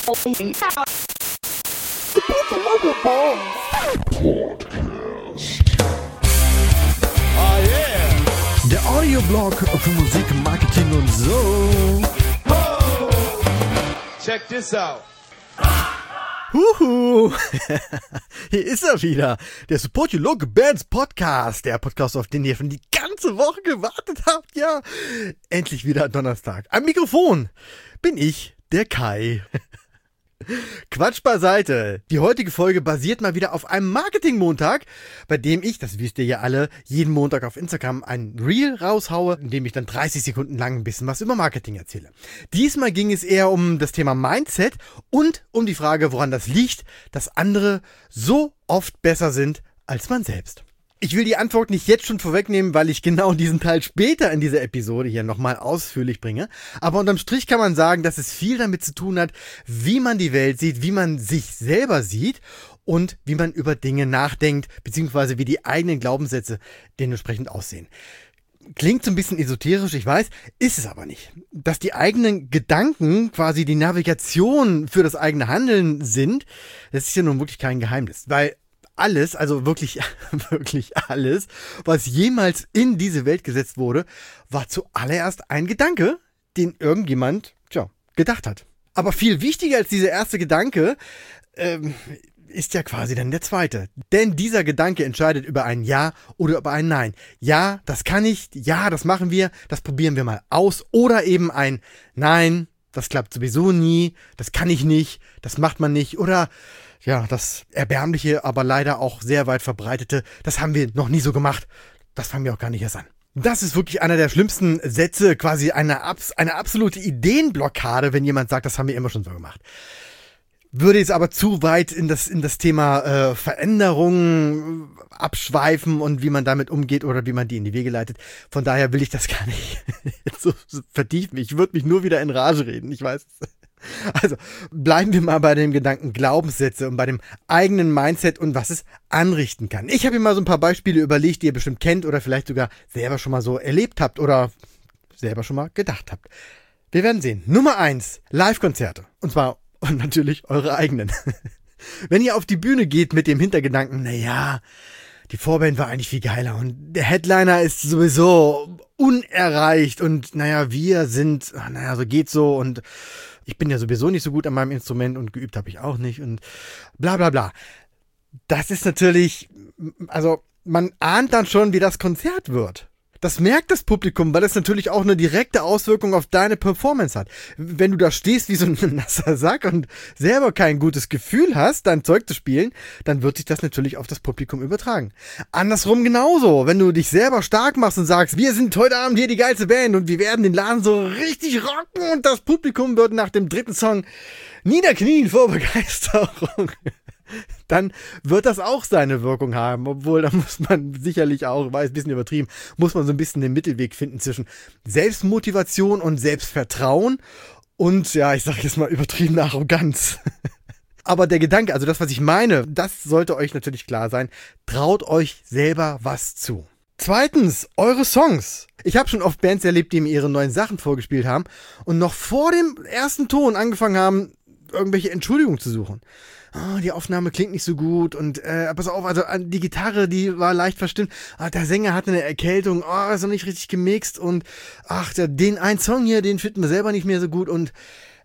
Oh yeah! Der Audioblog für Musik, Marketing und so. Oh! Check this out. Huhu! Hier ist er wieder, der Support Your Local Bands Podcast, der Podcast, auf den ihr schon die ganze Woche gewartet habt, ja. Endlich wieder Donnerstag. Am Mikrofon bin ich, der Kai. Quatsch beiseite. Die heutige Folge basiert mal wieder auf einem Marketing-Montag, bei dem ich, das wisst ihr ja alle, jeden Montag auf Instagram ein Reel raushaue, in dem ich dann 30 Sekunden lang ein bisschen was über Marketing erzähle. Diesmal ging es eher um das Thema Mindset und um die Frage, woran das liegt, dass andere so oft besser sind als man selbst. Ich will die Antwort nicht jetzt schon vorwegnehmen, weil ich genau diesen Teil später in dieser Episode hier nochmal ausführlich bringe. Aber unterm Strich kann man sagen, dass es viel damit zu tun hat, wie man die Welt sieht, wie man sich selber sieht und wie man über Dinge nachdenkt, beziehungsweise wie die eigenen Glaubenssätze dementsprechend aussehen. Klingt so ein bisschen esoterisch, ich weiß, ist es aber nicht. Dass die eigenen Gedanken quasi die Navigation für das eigene Handeln sind, das ist ja nun wirklich kein Geheimnis, weil alles, also wirklich, wirklich alles, was jemals in diese Welt gesetzt wurde, war zuallererst ein Gedanke, den irgendjemand, gedacht hat. Aber viel wichtiger als dieser erste Gedanke, ist ja quasi dann der zweite. Denn dieser Gedanke entscheidet über ein Ja oder über ein Nein. Ja, das kann ich, ja, das machen wir, das probieren wir mal aus. Oder eben ein Nein, das klappt sowieso nie, das kann ich nicht, das macht man nicht. Oder ja, das erbärmliche, aber leider auch sehr weit verbreitete, das haben wir noch nie so gemacht. Das fangen wir auch gar nicht erst an. Das ist wirklich einer der schlimmsten Sätze, quasi eine absolute Ideenblockade, wenn jemand sagt, das haben wir immer schon so gemacht. Würde jetzt aber zu weit in das Thema Veränderungen abschweifen und wie man damit umgeht oder wie man die in die Wege leitet. Von daher will ich das gar nicht so vertiefen. Ich würde mich nur wieder in Rage reden, ich weiß es. Also bleiben wir mal bei dem Gedanken Glaubenssätze und bei dem eigenen Mindset und was es anrichten kann. Ich habe mir mal so ein paar Beispiele überlegt, die ihr bestimmt kennt oder vielleicht sogar selber schon mal so erlebt habt oder selber schon mal gedacht habt. Wir werden sehen. Nummer 1, Live-Konzerte. Und zwar natürlich eure eigenen. Wenn ihr auf die Bühne geht mit dem Hintergedanken, naja, die Vorband war eigentlich viel geiler und der Headliner ist sowieso unerreicht und naja, wir sind, naja, so geht's so und ich bin ja sowieso nicht so gut an meinem Instrument und geübt habe ich auch nicht und bla bla bla. Das ist natürlich, also man ahnt dann schon, wie das Konzert wird. Das merkt das Publikum, weil es natürlich auch eine direkte Auswirkung auf deine Performance hat. Wenn du da stehst wie so ein nasser Sack und selber kein gutes Gefühl hast, dein Zeug zu spielen, dann wird sich das natürlich auf das Publikum übertragen. Andersrum genauso, wenn du dich selber stark machst und sagst, wir sind heute Abend hier die geilste Band und wir werden den Laden so richtig rocken und das Publikum wird nach dem dritten Song niederknien vor Begeisterung. Dann wird das auch seine Wirkung haben, obwohl da muss man sicherlich auch, war ein bisschen übertrieben, muss man so ein bisschen den Mittelweg finden zwischen Selbstmotivation und Selbstvertrauen und, ja, ich sag jetzt mal übertriebene Arroganz. Aber der Gedanke, also das, was ich meine, das sollte euch natürlich klar sein, traut euch selber was zu. Zweitens, eure Songs. Ich habe schon oft Bands erlebt, die mir ihre neuen Sachen vorgespielt haben und noch vor dem ersten Ton angefangen haben, irgendwelche Entschuldigungen zu suchen. Oh, die Aufnahme klingt nicht so gut und pass auf, also die Gitarre, die war leicht verstimmt. Der Sänger hatte eine Erkältung, ist noch nicht richtig gemixt und den einen Song hier, den finden wir selber nicht mehr so gut und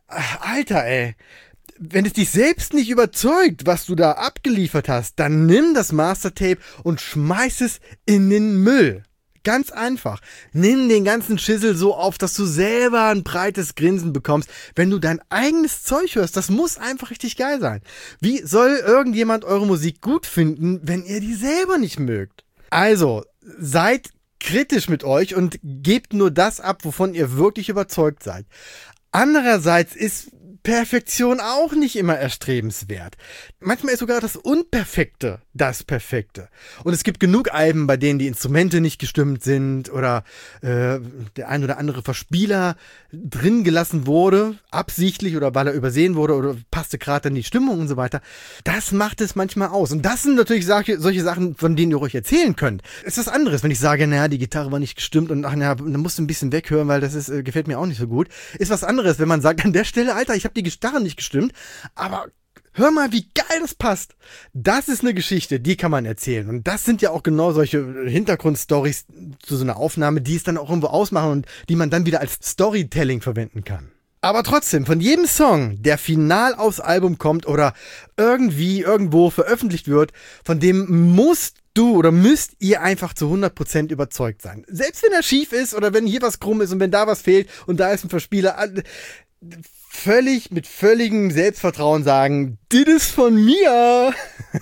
Alter, ey. Wenn es dich selbst nicht überzeugt, was du da abgeliefert hast, dann nimm das Mastertape und schmeiß es in den Müll. Ganz einfach. Nimm den ganzen Schissel so auf, dass du selber ein breites Grinsen bekommst, wenn du dein eigenes Zeug hörst. Das muss einfach richtig geil sein. Wie soll irgendjemand eure Musik gut finden, wenn ihr die selber nicht mögt? Also, seid kritisch mit euch und gebt nur das ab, wovon ihr wirklich überzeugt seid. Andererseits ist Perfektion auch nicht immer erstrebenswert. Manchmal ist sogar das Unperfekte das Perfekte. Und es gibt genug Alben, bei denen die Instrumente nicht gestimmt sind oder der ein oder andere Verspieler drin gelassen wurde, absichtlich oder weil er übersehen wurde oder passte gerade in die Stimmung und so weiter. Das macht es manchmal aus. Und das sind natürlich solche Sachen, von denen ihr euch erzählen könnt. Es ist was anderes, wenn ich sage, naja, die Gitarre war nicht gestimmt und dann musst du ein bisschen weghören, weil das gefällt mir auch nicht so gut. Ist was anderes, wenn man sagt, an der Stelle, Alter, ich habe habe die Gitarre nicht gestimmt, aber hör mal, wie geil das passt. Das ist eine Geschichte, die kann man erzählen. Und das sind ja auch genau solche Hintergrundstories zu so einer Aufnahme, die es dann auch irgendwo ausmachen und die man dann wieder als Storytelling verwenden kann. Aber trotzdem, von jedem Song, der final aufs Album kommt oder irgendwie irgendwo veröffentlicht wird, von dem müsst ihr einfach zu 100% überzeugt sein. Selbst wenn er schief ist oder wenn hier was krumm ist und wenn da was fehlt und da ist ein Verspieler, mit völligem Selbstvertrauen sagen, das ist von mir.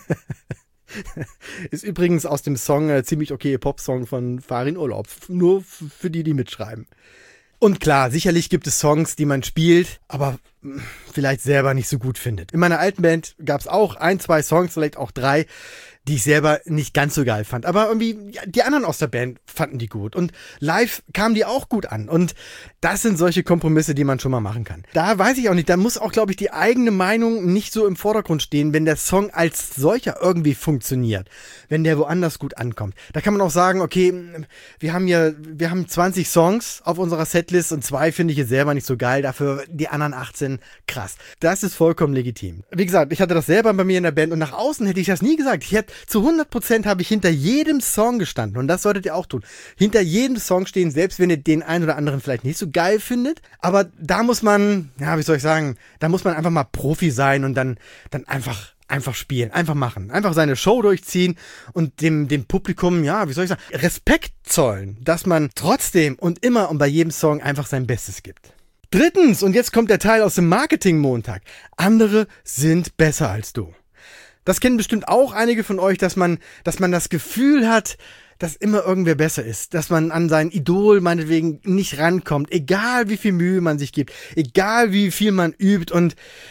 Ist übrigens aus dem Song ziemlich okay Popsong von Farin Urlaub. Nur für die mitschreiben. Und klar, sicherlich gibt es Songs, die man spielt, aber vielleicht selber nicht so gut findet. In meiner alten Band gab es auch 1, 2 Songs, vielleicht auch 3, die ich selber nicht ganz so geil fand. Aber irgendwie, ja, die anderen aus der Band fanden die gut. Und live kamen die auch gut an. Und das sind solche Kompromisse, die man schon mal machen kann. Da weiß ich auch nicht, da muss auch, glaube ich, die eigene Meinung nicht so im Vordergrund stehen, wenn der Song als solcher irgendwie funktioniert. Wenn der woanders gut ankommt. Da kann man auch sagen, okay, wir haben 20 Songs auf unserer Setlist und 2 finde ich jetzt selber nicht so geil. Dafür die anderen 18, krass. Das ist vollkommen legitim. Wie gesagt, ich hatte das selber bei mir in der Band und nach außen hätte ich das nie gesagt. Zu 100% habe ich hinter jedem Song gestanden und das solltet ihr auch tun. Hinter jedem Song stehen, selbst wenn ihr den einen oder anderen vielleicht nicht so geil findet. Aber da muss man, ja, wie soll ich sagen, da muss man einfach mal Profi sein und dann einfach spielen, einfach machen, einfach seine Show durchziehen und dem Publikum, ja, wie soll ich sagen, Respekt zollen, dass man trotzdem und immer und bei jedem Song einfach sein Bestes gibt. Drittens, und jetzt kommt der Teil aus dem Marketing-Montag. Andere sind besser als du. Das kennen bestimmt auch einige von euch, dass man das Gefühl hat, dass immer irgendwer besser ist, dass man an sein Idol meinetwegen nicht rankommt, egal wie viel Mühe man sich gibt, egal wie viel man übt und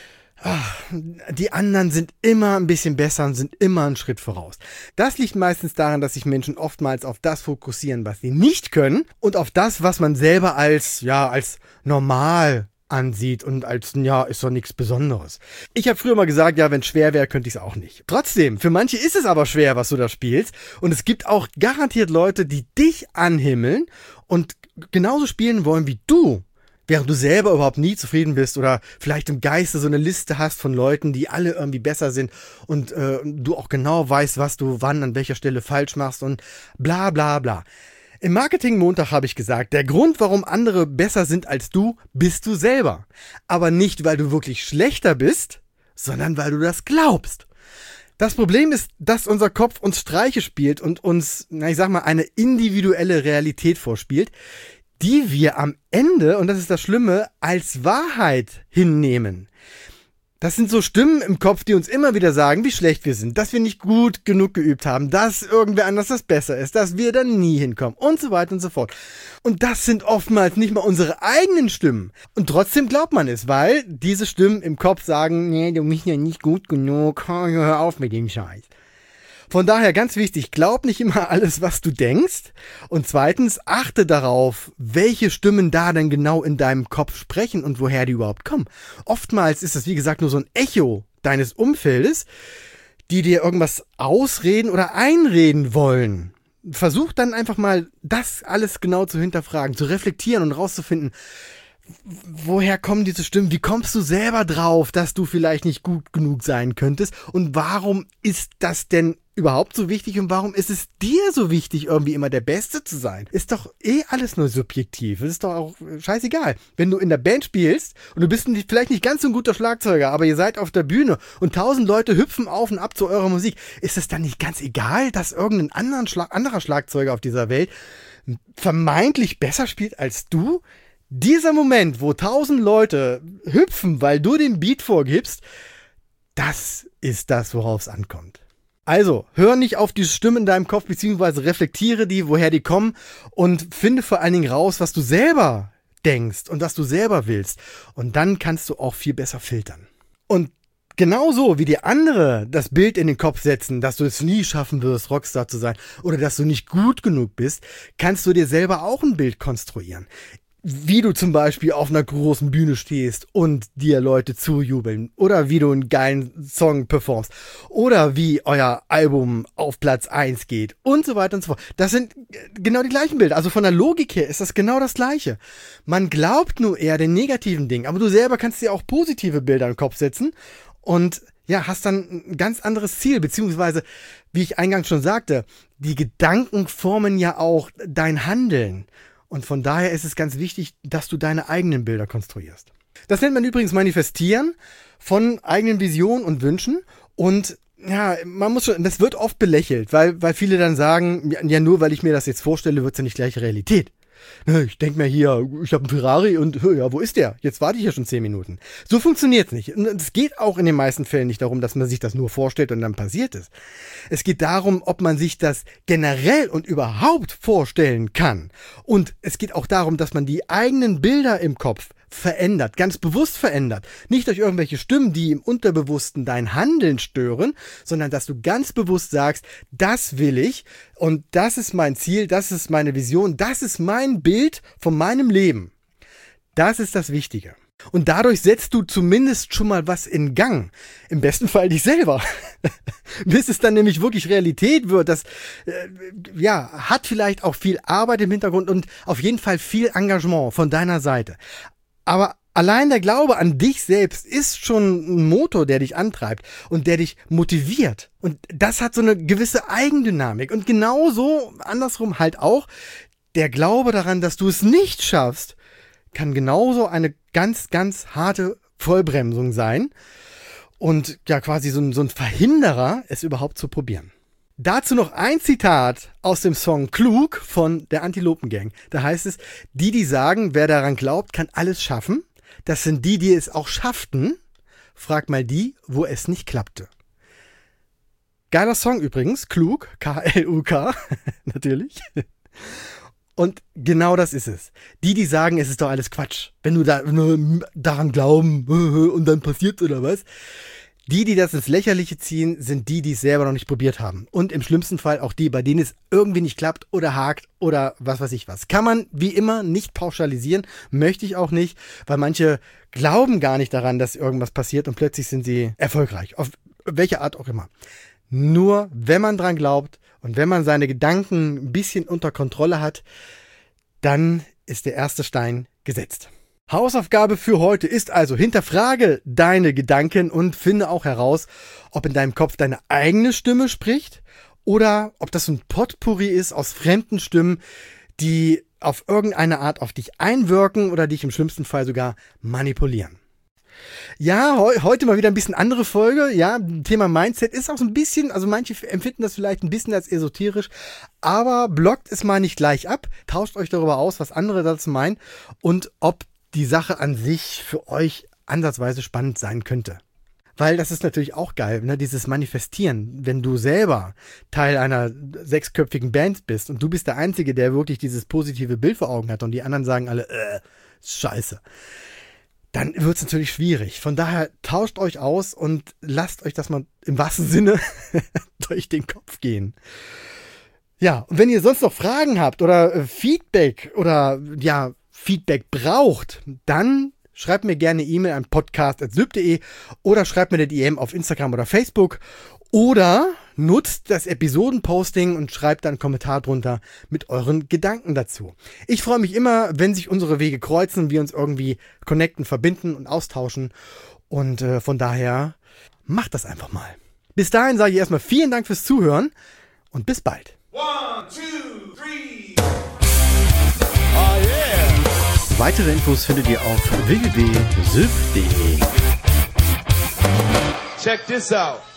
die anderen sind immer ein bisschen besser und sind immer einen Schritt voraus. Das liegt meistens daran, dass sich Menschen oftmals auf das fokussieren, was sie nicht können und auf das, was man selber als normal ansieht und als, ja, ist doch nichts Besonderes. Ich habe früher mal gesagt, ja, wenn es schwer wäre, könnte ich es auch nicht. Trotzdem, für manche ist es aber schwer, was du da spielst und es gibt auch garantiert Leute, die dich anhimmeln und genauso spielen wollen wie du. Während du selber überhaupt nie zufrieden bist oder vielleicht im Geiste so eine Liste hast von Leuten, die alle irgendwie besser sind und du auch genau weißt, was du wann an welcher Stelle falsch machst und bla bla bla. Im Marketing-Montag habe ich gesagt, der Grund, warum andere besser sind als du, bist du selber. Aber nicht, weil du wirklich schlechter bist, sondern weil du das glaubst. Das Problem ist, dass unser Kopf uns Streiche spielt und uns, eine individuelle Realität vorspielt, die wir am Ende, und das ist das Schlimme, als Wahrheit hinnehmen. Das sind so Stimmen im Kopf, die uns immer wieder sagen, wie schlecht wir sind, dass wir nicht gut genug geübt haben, dass irgendwer anders das besser ist, dass wir da nie hinkommen und so weiter und so fort. Und das sind oftmals nicht mal unsere eigenen Stimmen. Und trotzdem glaubt man es, weil diese Stimmen im Kopf sagen, nee, du bist ja nicht gut genug, hör auf mit dem Scheiß. Von daher ganz wichtig, glaub nicht immer alles, was du denkst. Und zweitens, achte darauf, welche Stimmen da denn genau in deinem Kopf sprechen und woher die überhaupt kommen. Oftmals ist es, wie gesagt, nur so ein Echo deines Umfeldes, die dir irgendwas ausreden oder einreden wollen. Versuch dann einfach mal, das alles genau zu hinterfragen, zu reflektieren und rauszufinden, woher kommen diese Stimmen? Wie kommst du selber drauf, dass du vielleicht nicht gut genug sein könntest? Und warum ist das denn überhaupt so wichtig? Und warum ist es dir so wichtig, irgendwie immer der Beste zu sein? Ist doch alles nur subjektiv. Es ist doch auch scheißegal. Wenn du in der Band spielst und du bist vielleicht nicht ganz so ein guter Schlagzeuger, aber ihr seid auf der Bühne und 1000 Leute hüpfen auf und ab zu eurer Musik, ist es dann nicht ganz egal, dass irgendein anderer Schlagzeuger auf dieser Welt vermeintlich besser spielt als du? Dieser Moment, wo 1000 Leute hüpfen, weil du den Beat vorgibst, das ist das, worauf es ankommt. Also, hör nicht auf die Stimmen in deinem Kopf, beziehungsweise reflektiere die, woher die kommen und finde vor allen Dingen raus, was du selber denkst und was du selber willst. Und dann kannst du auch viel besser filtern. Und genauso wie die andere das Bild in den Kopf setzen, dass du es nie schaffen wirst, Rockstar zu sein oder dass du nicht gut genug bist, kannst du dir selber auch ein Bild konstruieren. wie du zum Beispiel auf einer großen Bühne stehst und dir Leute zujubeln oder wie du einen geilen Song performst oder wie euer Album auf Platz 1 geht und so weiter und so fort. Das sind genau die gleichen Bilder. Also von der Logik her ist das genau das Gleiche. Man glaubt nur eher den negativen Dingen, aber du selber kannst dir auch positive Bilder im Kopf setzen und ja, hast dann ein ganz anderes Ziel, beziehungsweise, wie ich eingangs schon sagte, die Gedanken formen ja auch dein Handeln. Und von daher ist es ganz wichtig, dass du deine eigenen Bilder konstruierst. Das nennt man übrigens Manifestieren von eigenen Visionen und Wünschen. Und ja, man muss schon, das wird oft belächelt, weil viele dann sagen, ja, nur weil ich mir das jetzt vorstelle, wird es ja nicht gleich Realität. Ich denke mir hier, ich habe einen Ferrari und ja, wo ist der? Jetzt warte ich ja schon 10 Minuten. So funktioniert es nicht. Und es geht auch in den meisten Fällen nicht darum, dass man sich das nur vorstellt und dann passiert es. Es geht darum, ob man sich das generell und überhaupt vorstellen kann. Und es geht auch darum, dass man die eigenen Bilder im Kopf verändert, ganz bewusst verändert. Nicht durch irgendwelche Stimmen, die im Unterbewussten dein Handeln stören, sondern dass du ganz bewusst sagst, das will ich und das ist mein Ziel, das ist meine Vision, das ist mein Bild von meinem Leben. Das ist das Wichtige. Und dadurch setzt du zumindest schon mal was in Gang. Im besten Fall dich selber. Bis es dann nämlich wirklich Realität wird. Das hat vielleicht auch viel Arbeit im Hintergrund und auf jeden Fall viel Engagement von deiner Seite. Aber allein der Glaube an dich selbst ist schon ein Motor, der dich antreibt und der dich motiviert. Und das hat so eine gewisse Eigendynamik. Und genauso, andersrum halt auch, der Glaube daran, dass du es nicht schaffst, kann genauso eine ganz, ganz harte Vollbremsung sein. Und ja, quasi so ein Verhinderer, es überhaupt zu probieren. Dazu noch ein Zitat aus dem Song Klug von der Antilopen-Gang. Da heißt es, die sagen, wer daran glaubt, kann alles schaffen. Das sind die es auch schafften. Frag mal die, wo es nicht klappte. Geiler Song übrigens, Klug, K-L-U-K, natürlich. Und genau das ist es. Die sagen, es ist doch alles Quatsch. Wenn du daran glauben und dann passiert oder was. Die das ins Lächerliche ziehen, sind die es selber noch nicht probiert haben. Und im schlimmsten Fall auch die, bei denen es irgendwie nicht klappt oder hakt oder was weiß ich was. Kann man wie immer nicht pauschalisieren, möchte ich auch nicht, weil manche glauben gar nicht daran, dass irgendwas passiert und plötzlich sind sie erfolgreich. Auf welche Art auch immer. Nur wenn man dran glaubt und wenn man seine Gedanken ein bisschen unter Kontrolle hat, dann ist der erste Stein gesetzt. Hausaufgabe für heute ist also, hinterfrage deine Gedanken und finde auch heraus, ob in deinem Kopf deine eigene Stimme spricht oder ob das ein Potpourri ist aus fremden Stimmen, die auf irgendeine Art auf dich einwirken oder dich im schlimmsten Fall sogar manipulieren. Ja, heute mal wieder ein bisschen andere Folge. Ja, Thema Mindset ist auch so ein bisschen, also manche empfinden das vielleicht ein bisschen als esoterisch, aber blockt es mal nicht gleich ab, tauscht euch darüber aus, was andere dazu meinen und ob die Sache an sich für euch ansatzweise spannend sein könnte. Weil das ist natürlich auch geil, ne? Dieses Manifestieren, wenn du selber Teil einer 6-köpfigen Band bist und du bist der Einzige, der wirklich dieses positive Bild vor Augen hat und die anderen sagen alle, scheiße. Dann wird es natürlich schwierig. Von daher tauscht euch aus und lasst euch das mal im wahrsten Sinne durch den Kopf gehen. Ja, und wenn ihr sonst noch Fragen habt oder Feedback oder ja, Feedback braucht, dann schreibt mir gerne eine E-Mail an podcast@syb.de oder schreibt mir eine DM auf Instagram oder Facebook oder nutzt das Episodenposting und schreibt dann einen Kommentar drunter mit euren Gedanken dazu. Ich freue mich immer, wenn sich unsere Wege kreuzen und wir uns irgendwie connecten, verbinden und austauschen und von daher macht das einfach mal. Bis dahin sage ich erstmal vielen Dank fürs Zuhören und bis bald. 1, 2, 3. Weitere Infos findet ihr auf www.syb.de. Check this out.